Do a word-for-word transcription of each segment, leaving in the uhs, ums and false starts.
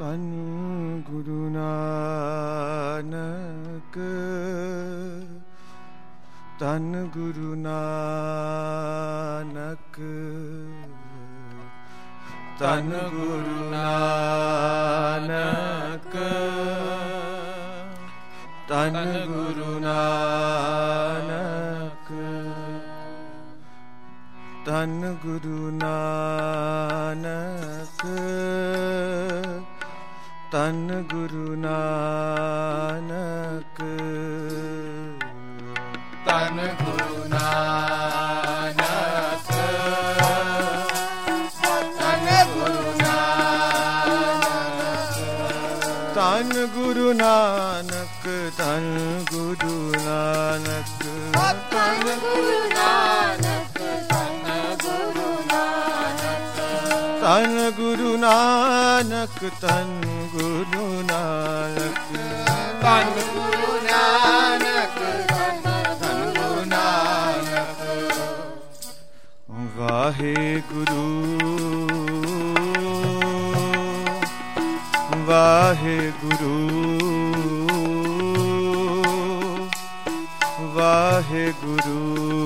ਧੰਨ ਗੁਰੂ ਨਾਨਕ, ਧੰਨ ਗੁਰੂ ਨਾਨਕ, ਧੰਨ ਗੁਰੂ ਨਾਨਕ, ਧੰਨ ਗੁਰੂ ਨਾਨਕ, ਧੰਨ ਗੁਰੂ ਨਾਨਕ, ਧੰਨ ਗੁਰੂ ਨਾਨਕ, ਧੰਨ ਗੁਰੂ ਨਾਨਕ, ਧੰਨ ਗੁਰੂ ਨਾਨਕ, ਧੰਨ ਗੁਰੂ ਨਾਨਕ, ਧੰਨ ਗੁਰੂ ਨਾਨਕ, ਧੰਨ ਗੁਰੂ ਨਾਨਕ, ਧੰਨ ਗੁਰੂ ਨਾਨਕ, ਧੰਨ ਗੁਰੂ ਨਾਨਕ, ਧੰਨ ਗੁਰੂ ਨਾਨਕ, ਧੰਨ ਗੁਰੂ ਨਾਨਕ। ਵਾਹਿਗੁਰੂ ਵਾਹਿਗੁਰੂ ਵਾਹਿਗੁਰੂ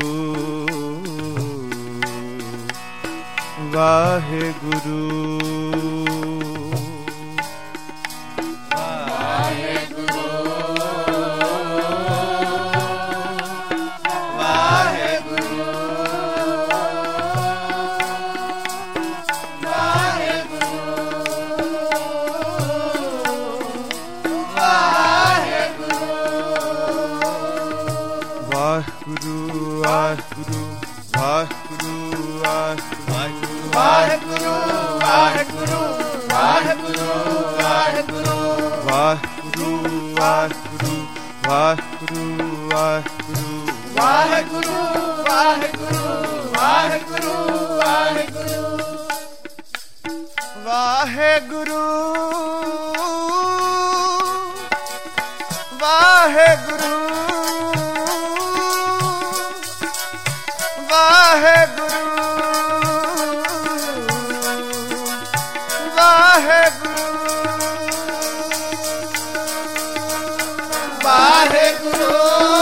ਵਾਹਿਗੁਰੂ ਵਾਹਿਗੁਰੂ ਵਾਹਿਗੁਰੂ ਵਾਹਿਗੁਰੂ ਵਾਹਿਗੁਰੂ ਵਾਹਿਗੁਰੂ ਵਾਹਿਗੁਰੂ ਵਾਹਿਗੁਰੂ ਵਾਹਿਗੁਰੂ ਵਾਹਿਗੁਰੂ ਵਾਹਿਗੁਰੂ ਵਾਹਿਗੁਰੂ ਵਾਹਿਗੁਰੂ ਵਾਹਿਗੁਰੂ ਵਾਹਿਗੁਰੂ ਵਾਹਿਗੁਰੂ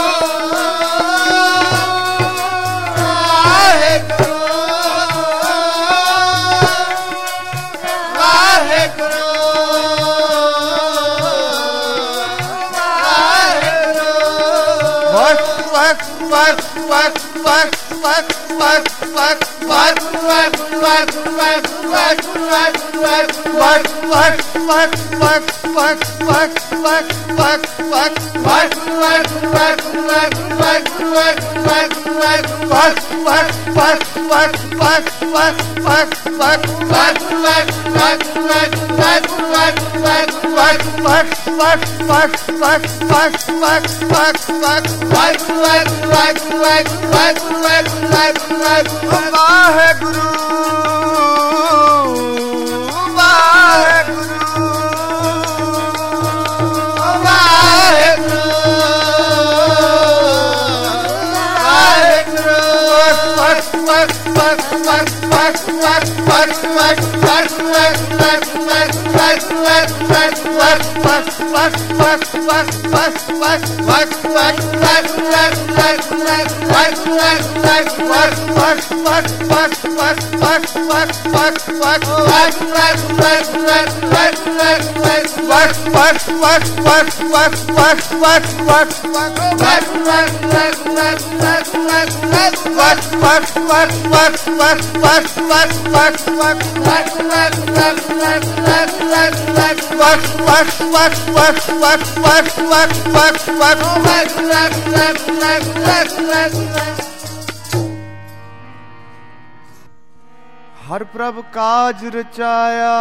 ਹਰ ਪ੍ਰਭ ਕਾਜ ਰਚਾਇਆ,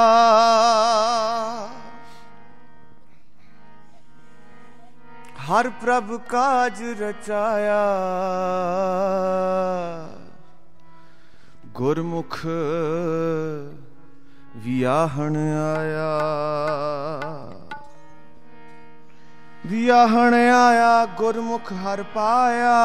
ਹਰ ਪ੍ਰਭ ਕਾਜ ਰਚਾਇਆ, ਗੁਰਮੁਖ ਵਿਆਹਣ ਆਇਆ, ਵਿਆਹਣ ਆਇਆ, ਗੁਰਮੁਖ ਹਰ ਪਾਇਆ,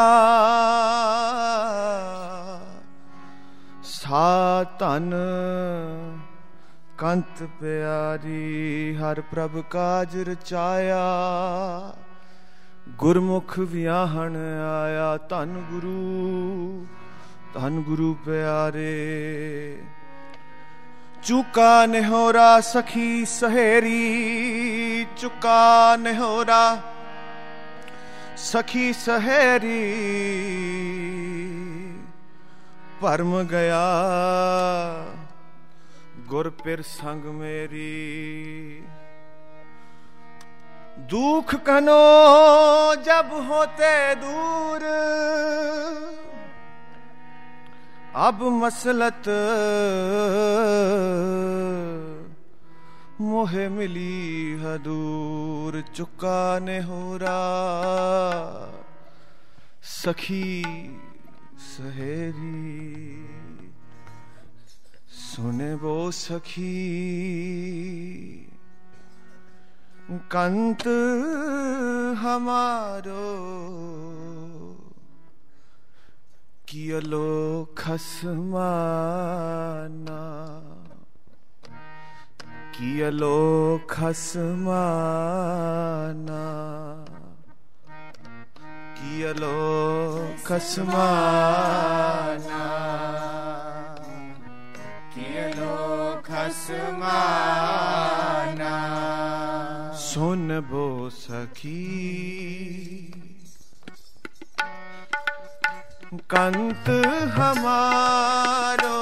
ਸਾ ਧਨ कंत प्यारी हर प्रभ काज रचाया, गुरमुख वियाहन आया। धन गुरु धन गुरु प्यारे, चुका निहोरा सखी सहेरी, चुका निहोरा सखी सहेरी, परम गया गुर पिर संग मेरी। दुख कनो जब होते दूर, अब मसलत मोहे मिली है दूर। चुका निहोरा सखी सहेरी, सुने वो सखी कंत हमारो, कियलो खसमाना, कियलो खसमाना, कियलो खसमाना, कियलो खसमाना। सुन बो सखी कंत हमारो,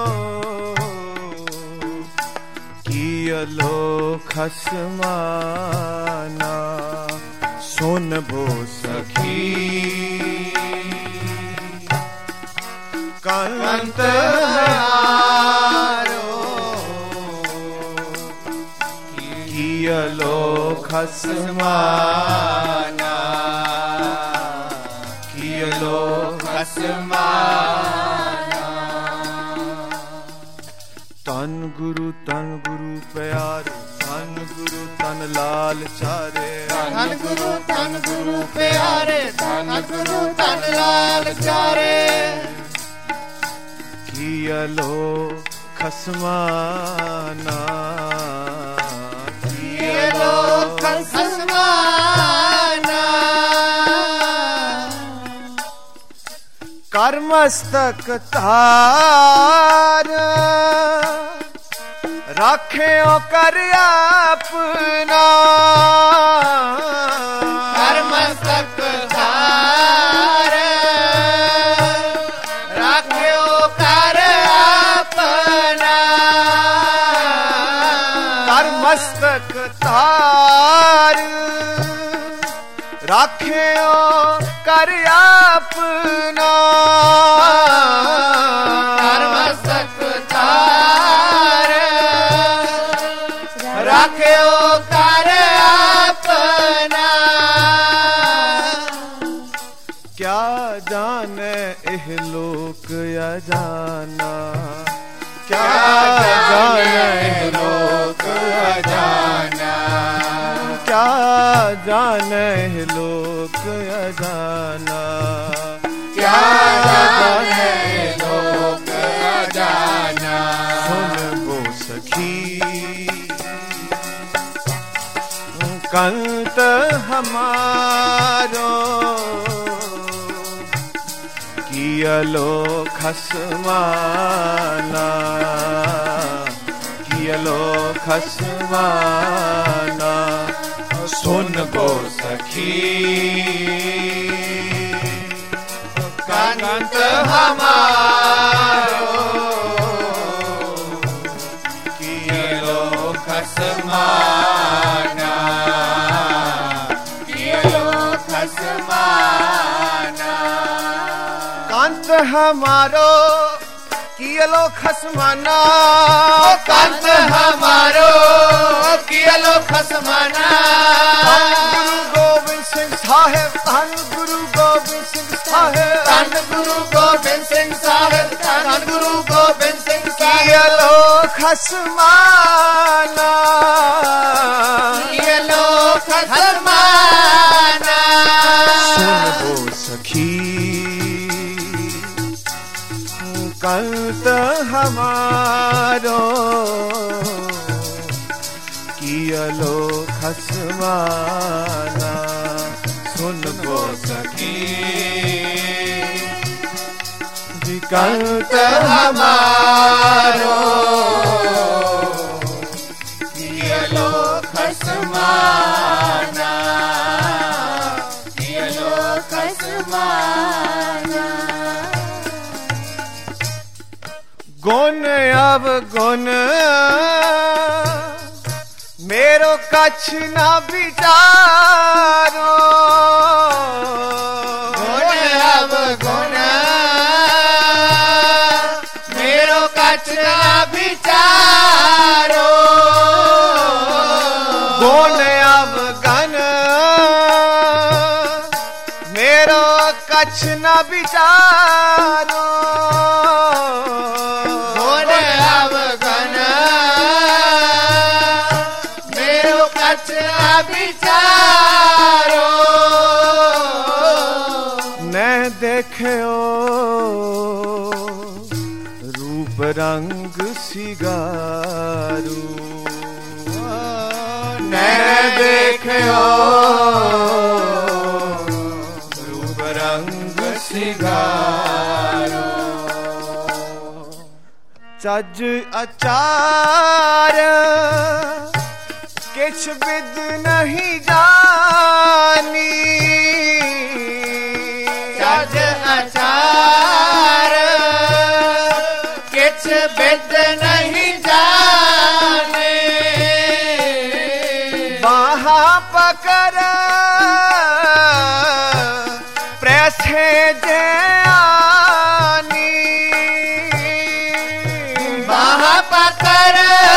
कियलो खसमाना। सुन बो सखी कंत हमारो, कियलो खसमाना, कियलो खसमाना। तन गुरु तन गुरु प्यारे, तन गुरु तन लाल चारे, तन गुरु तन गुरु प्यारे, तन गुरु तन लाल चारे। कियलो खसमाना, कियलो खसमाना। कर मस्तक तार, राखे ओ कर अपना। कर मस्तक तार, राखे ओ कर अपना। कर मस्तक तार, राखे ओ कर अपना। कर मस्तक तार, राखे ओ कर अपना। क्या जाने एह लोक या जाना, क्या जाने एह लोक या जाना, क्या जाने एह लोक या जाना, क्या जाने लोक जाना। सुन वो सखी कंत हमारो, कियलो खसमाना, कियलो खसमाना। सुन वो सखी कंत हमारो, कियलो खसमाना, कियलो खसमाना। कंत हमारो कियलो खसमाना, कंत हमारो कियलो खसमाना। गुरु गोविंद सिंह साहेब, धन गुरु गोविंद सिंह साहेब, धन गुरु गोविंद सिंह साहेब, धन गुरु गोविंद सिंह साहेब। कियलो खसमाना, कियलो खसमाना। सुन वो सखी कंत हमारो, अलोख समाना। सुन बो सखी विकल्प हमारो अलोख समाना, अलोख समाना। गुण अवगुण मेरो कछ न विचारो। गुण अवगुण मेरो कछ न विचारो। गुण अवगुण मेरो कछ न विचारो। विचारो न देखो रूप रंग सिगारू। न देखो रूप रंग सिगारू। चज अचार किछ विद नहीं जानी। चज अचार किछ विद नहीं जाने। बाहा पकड़ प्रेसे जे आनी। बाहा पकड़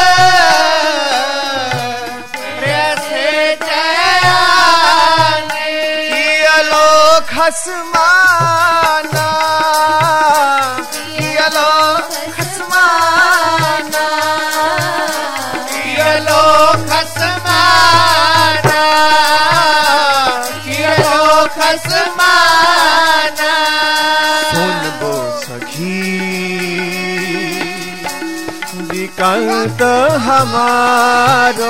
खसमाना, अलोख समाना, अलोख समाना, अलोख समाना। सुन बो सखी विकल्प हमारो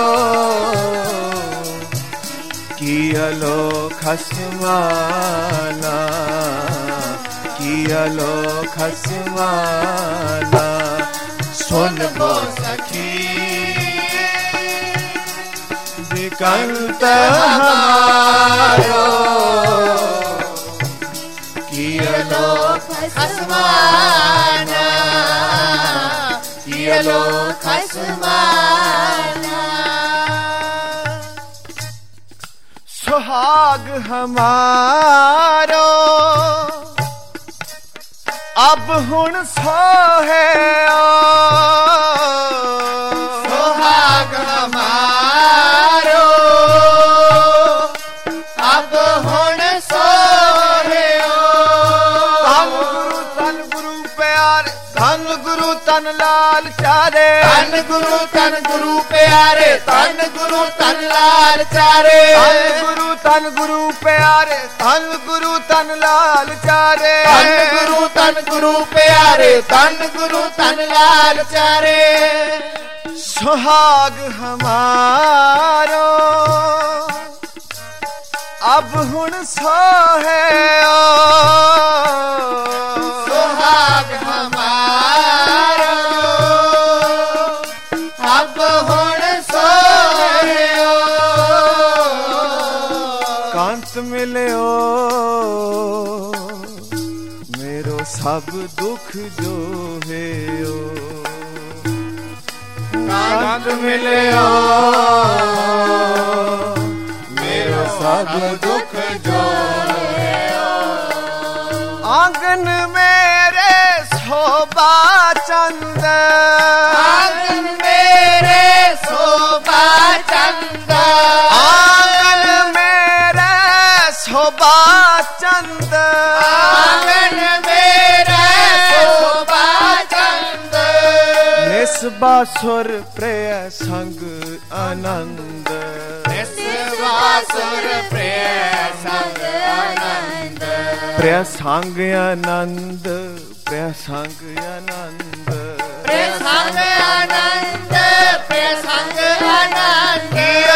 कि अलोख समाना, कि अलोख समाना। सुन बो सखी विकल्प हमारो कि अलोख समाना, कि अलोख समाना। सुहाग हमारो अब हुण सोहे। सुहाग हमारो अब हुण सोहे। धन गुरु तन गुरु प्यारे, धन गुरु तन लाल चारे। धन गुरु तन गुरु प्यारे, धन गुरु तन लाल चारे। धन गुरु तन गुरु प्यारे, धन गुरु तन लाल चारे। धन गुरु तन गुरु प्यारे, धन गुरु तन लाल चारे। सुहाग हमारो अब हुण सोहे। सुहाग हमारो अब हुण सोहे। कांत मिलियो मेरो सब दुख जो है। कांत मिलियो मेरो सब दुख जो है। आंगन मेरे शोभा चंद, आंगन मेरे शोभा चंद। आंगन मेरे शोभा चंद। आंगन मेरे शोभा चंद। निस्बासुर प्रिय संग आनंद। निस्बासुर प्रिय संग आनंद। प्रिय संग आनंद, प्रिय संग आनंद। प्रिय संग आनंद, प्रिय संग आनंद।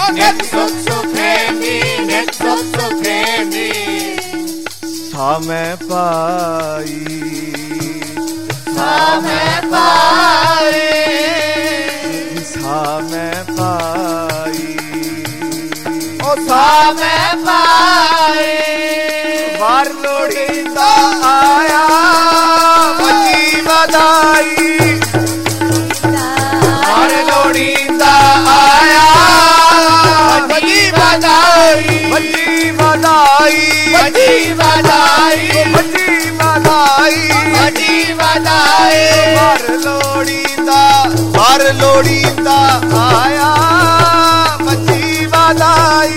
ਨਿਤ ਸੁਖ ਸੁਖੇਂਦੀ ਨਿਤ ਸੁਖ ਸੁਖੇਂਦੀ ਸਾ ਮੈਂ ਪਾਈ ਸਾ ਮੈਂ ਪਾਈ ਸਾ ਮੈਂ ਪਾਈ ਓ ਸਾ ਮੈਂ ਪਾਈ ਵਾਰ ਲੋੜੀਂਦਾ ਆਇਆ ਵੱਜੀ ਵਧਾਈ ਵਾਰ ਲੋੜੀਂਦਾ ਆਇਆ ਵੱਜੀ ਵਧਾਈ ਵੱਜੀ ਵਧਾਈ ਵੱਜੀ ਵਧਾਈ ਵੱਜੀ ਵਧਾਈ ਵੱਜੀ ਵਧਾਈ ਵਾਰ ਲੋੜੀਂਦਾ ਵਾਰ ਲੋੜੀਂਦਾ ਆਇਆ ਵੱਜੀ ਵਧਾਈ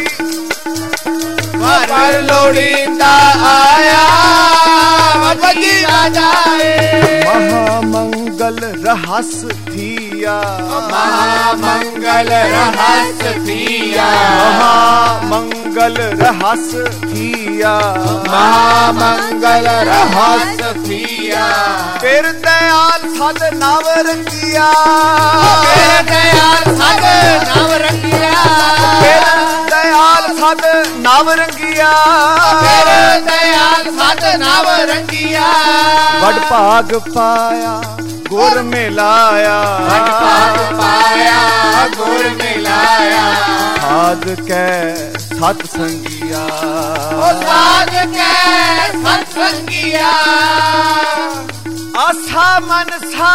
ਵਾਰ ਲੋੜੀਂਦਾ ਆਇਆ ਵੱਜੀ ਵਧਾਈ ਮਹਾਮੰਗਲ ਰਹੱਸ ਥੀਆ ਮਹਾਮੰਗਲ ਰਹੱਸ ਥੀਆ ਮਹਾਮੰਗਲ ਰਹੱਸ ਥੀਆ ਮਹਾਮੰਗਲ ਰਹੱਸ ਥੀਆ ਫਿਰ ਦਇਆਲ ਸਦ ਨਵ ਰੰਗਿਆ ਫਿਰ ਦਇਆਲ ਸਦ ਨਵ ਰੰਗਿਆ ਫਿਰ ਦਇਆਲ ਸਦ ਨਵ ਰੰਗਿਆ ਫਿਰ ਦਇਆਲ ਸਦ ਨਵ ਰੰਗਿਆ ਵਡ ਭਾਗ ਪਾਇਆ ਗੁਰ ਮਿਲਾਇਆ ਵਡ ਭਾਗ ਪਾਇਆ ਗੁਰ ਮਿਲਾਇਆ ਸਾਧ ਕੈ ਸਤ ਸੰਗਿਆ ਓ ਸਾਧ ਕੈ ਸਤ ਸੰਗਿਆ ਆਸਾ ਮਨਸਾ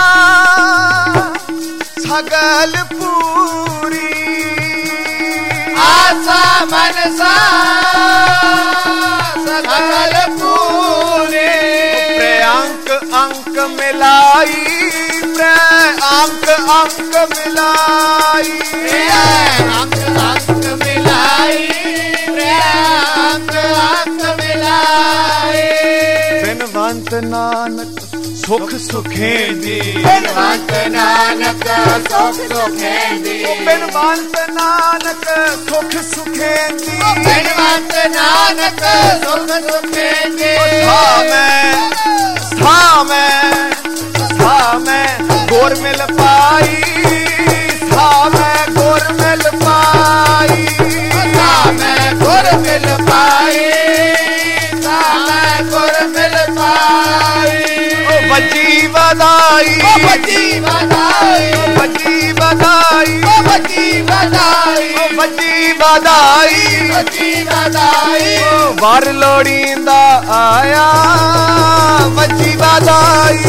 ਸਗਲ ਪੂਰੀ ਆਸਾ ਮਨਸਾ ਸਗਲ ਪੂਰੇ ਪ੍ਰਿਅੰਕ ਅੰਕ ਮਿਲਾਈ ਪ੍ਰਿਅੰਕ ਅੰਕ ਮਿਲਾਈ ਅੰਕ ਅੰਕ ਮਿਲਾਈ ਅੰਕ ਅੰਕ ਮਿਲਾਈ ਬਿਨਵੰਤ ਨਾਨਕ ਸੁਖ ਸੁਖੇਂਦੀ ਬਿਨਵੰਤ ਨਾਨਕ ਸੁਖ ਸੁਖੇਂਦੀ ਬਿਨਵੰਤ ਨਾਨਕ ਸੁਖ ਸੁਖੇਂਦੀ ਬਿਨਵੰਤ ਨਾਨਕ ਸੁਖ ਸੁਖੇਂਦੀ ਸਾ ਮੈਂ ਸਾ ਮੈਂ ਸਾ ਮੈਂ ਗੁਰ ਮਿਲ ਪਾਈ ਸਾ ਮੈਂ ਗੁਰ ਮਿਲ ਪਾਈ ਸਾ ਮੈਂ ਗੁਰ ਮਿਲ ਪਾਈ ਸਾ ਮੈਂ ਗੁਰ ਮਿਲ ਪਾਈ ਓ ਵੱਜੀ ਵਧਾਈ ਓ ਵੱਜੀ ਵਧਾਈ ਵੱਜੀ ਵਧਾਈ ਓ ਵੱਜੀ ਵਧਾਈ ਓ ਵੱਜੀ ਵਧਾਈ ਵੱਜੀ ਵਧਾਈ ਓ ਵਰ ਲੋੜੀਂਦਾ ਆਇਆ ਵੱਜੀ ਵਧਾਈ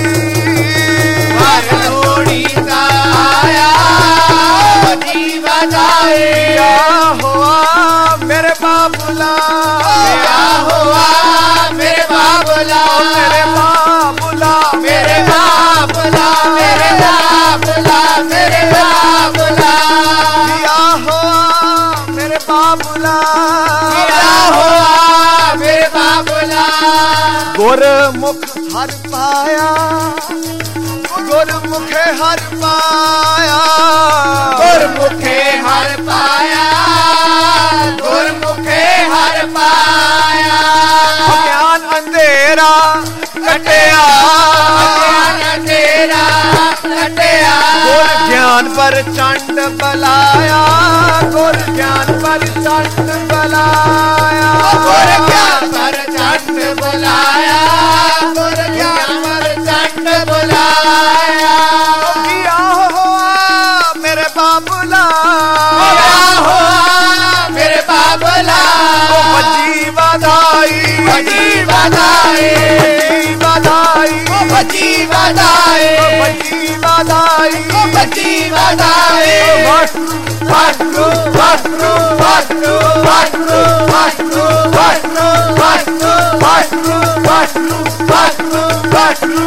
ਵਰ ਲੋੜੀਂਦਾ ਆਇਆ ਵੱਜੀ ਵਧਾਈ ਆ ਹੋਆ ਮੇਰੇ ਬਾਬੂਲਾ ਆ ਹੋਆ ਮੇਰੇ ਬਾਬੂਲਾ ਮੇਰੇ ਬਾਬੂਲਾ ਮੇਰੇ ਬਾਬੂਲਾ ਮੇਰੇ ਬਾਬੂਲਾ ਮੇਰੇ ਬਾਬੂਲਾ ਆ ਹੋਆ ਮੇਰੇ ਬਾਬੂਲਾ ਆ ਹੋਆ ਮੇਰੇ ਬਾਬੂਲਾ ਗੁਰਮੁਖ ਹਰ ਪਾਇਆ ਗੁਰਮੁਖੇ ਹਰ ਪਾਇਆ ਗੁਰਮੁਖੇ ਹਰ ਪਾਇਆ ਗੁਰਮੁਖੇ ਹਰ ਪਾਇਆ ਗਿਆਨ ਅੰਧੇਰਾ ਕਟਿਆ ਗਿਆਨ ਤੇਰਾ ਕਟਿਆ ਗੁਰ ਗਿਆਨ ਪਰ ਚੰਡ ਬਲਾਇਆ ਗੁਰ ਗਿਆਨ ਪਰ ਚੰਡ ਬਲਾਇਆ ਗੁਰ ਗਿਆਨ ਪਰ ਚੰਡ ਬੁਲਾਇਆ ਗੁਰ ਗਿਆਨ ਪਰ ਚੰਡ ਬੁਲਾਇਆ ਕੀਆ ਹੋਆ ਮੇਰੇ ਬਾਬੂਲਾ ਹੋਇਆ ਹੋਆ ਮੇਰੇ ਬਾਬਲਾ ਓ ਵੱਜੀ ਵਧਾਈ ਵੱਜੀ ਵਧਾਈ ਵੱਜੀ ਵਧਾਈ ਵੱਜੀ ਵਧਾਈ ਵੱਜੀ ਵਧਾਈ ਵੱਜੀ ਵਧਾਈ ਵਾਹਿਗੁਰੂ ਵਾਹਿਗੁਰੂ ਵਾਹਿਗੁਰੂ ਵਾਹਿਗੁਰੂ ਵਾਹਿਗੁਰੂ ਵਾਹਿਗੁਰੂ ਵਾਹਿਗੁਰੂ ਵਾਹਿਗੁਰੂ ਵਾਹਿਗੁਰੂ ਵਾਹਿਗੁਰੂ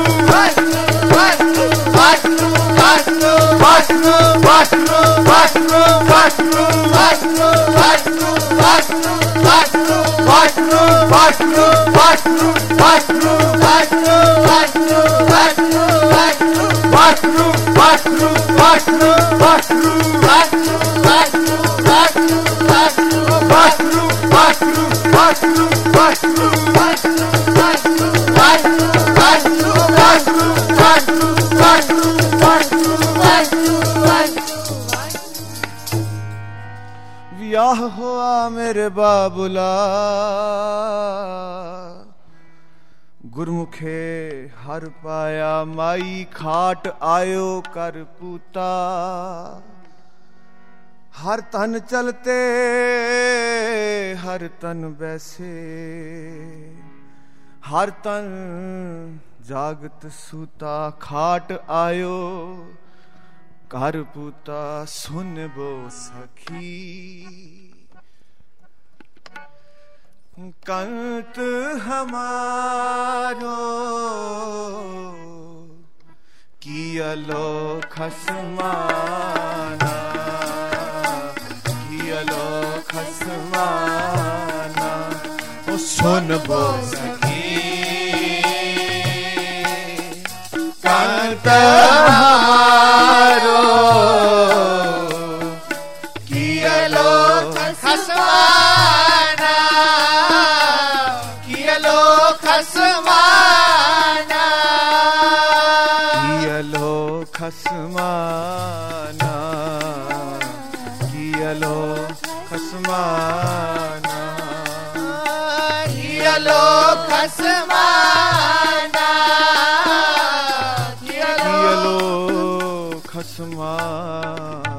ब्याह हुआ मेरे बाबुला गुरमुखे हर पाया माई खाट आयो कर पूता हर तन चलते हर तन बैसे हर तन जागत सूता खाट आयो कर पूता सुन बो सखी कंत हमारो कियलो खसमाना कियलो खसमाना ओ सुन बो सखी कंत हमारो कियलो खसमाना कियलो खसमाना कियलो खसमाना कियलो खसमाना कियलो खसमाना कियलो खसमाना